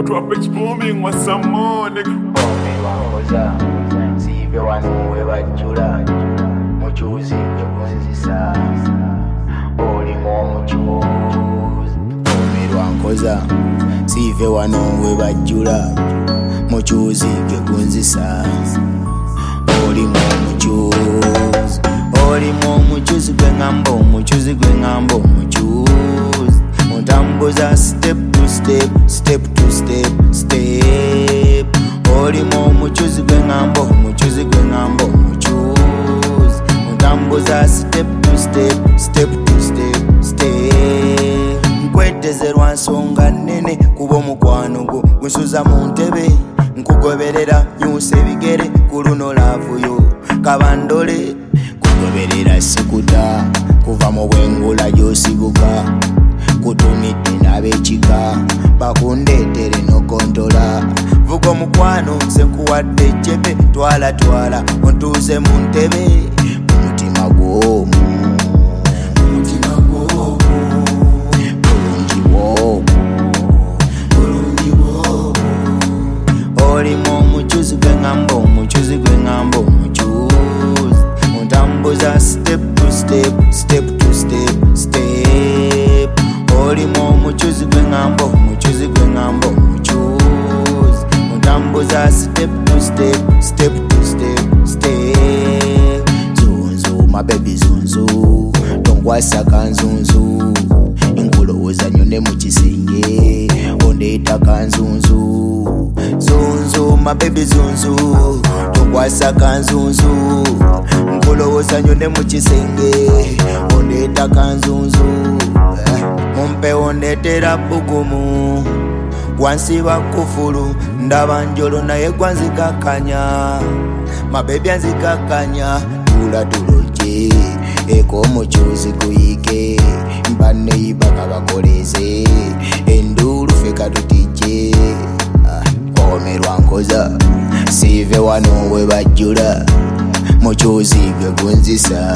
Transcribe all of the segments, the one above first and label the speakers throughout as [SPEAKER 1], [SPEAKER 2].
[SPEAKER 1] Tropics booming with some more, nigga.
[SPEAKER 2] Wangoza, sive wanuwe bajula muchuzi kukunzisa olimo muchuzi. Wangoza, sive wanuwe bajula muchuzi kukunzisa olimo muchuzi. Olimo muchuzi gwengambo, muchuzi gwengambo muchuzi. Mutambuza step to step, step to step, step. Olimo muchuzi gwengambo, muchuzi gwengambo muchuzi. Mutambuza step to step, step to step, step. Nkwetezerwa nsonga nene kuba omukwano gwo gunsuza mu ntebe. Nkugoberera nyusa ebigere ku luno laavuyo kabandole. Kugoberera sikuta kuva mu bwengula gy'osibuka. Kutumidde n'ab'ekika bakundeetere n'okontola. Vuga omukwano nze nkuwadde ejjebe, twala twala ontuuze mu ntebe. Omutima gw'omu bulungi bw'omu. Olimo omuchuzi gwengambo, omuchuzi gwengambo omuchuzi. Ontambuza step to step, step to step, step. Olimo omuchuzi gwengambo, omuchuzi gwengambo omuchuzi. Ontambuza step to step, step to step, step. Zunzu my baby zunzu, tongwasa kanzunzu. Nkulowooza nyone mu kisenge ondeeta kanzunzu. Zunzu my baby zunzu, tongwasa kanzunzu. Nkulowooza nyone mu kisenge ondeeta kanzunzu. Mumpe ondetera bugumu wansi bakufulu. Ndaba njolo naye gwanzikakanya, mabebi anzikakanya. Tula tuloje eko omuchuzi kuyike, mbaneiba bakoleze endulu feka tutije. Omerwa nkoza sive wano we bajula muchuzi gwe gunzisa.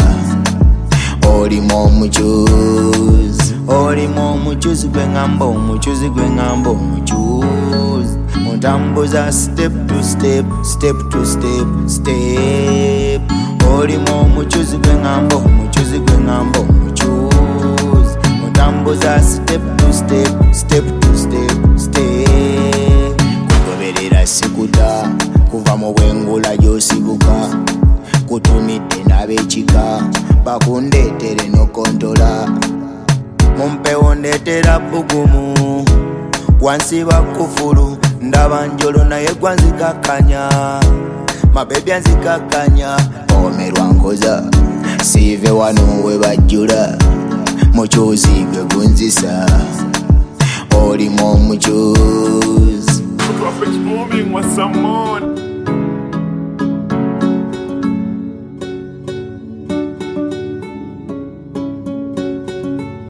[SPEAKER 2] Olimo omuchuzi, olimo omuchuzi gwengambo, omuchuzi gwengambo omuchuzi. Ontambuza step to step, step to step, step. Olimo omuchuzi gwengambo, omuchuzi gwengambo omuchuzi. Ontambuza step to step, step to step, step. Kugoberera sikuta kuva mu bwengula gy'osibuka. Kutumidde n'ab'ekika bakundeetere n'okontola. Mumpe ondeetera bugumu wansi bakufulu. Ndaba njolo naye gwanzikakanya, mabebi anzikakanya. Omerwa nkoza sive wano we bajula muchuzi gwe gunzisa. Olimo omuchuzi.
[SPEAKER 1] Tropics booming with some more.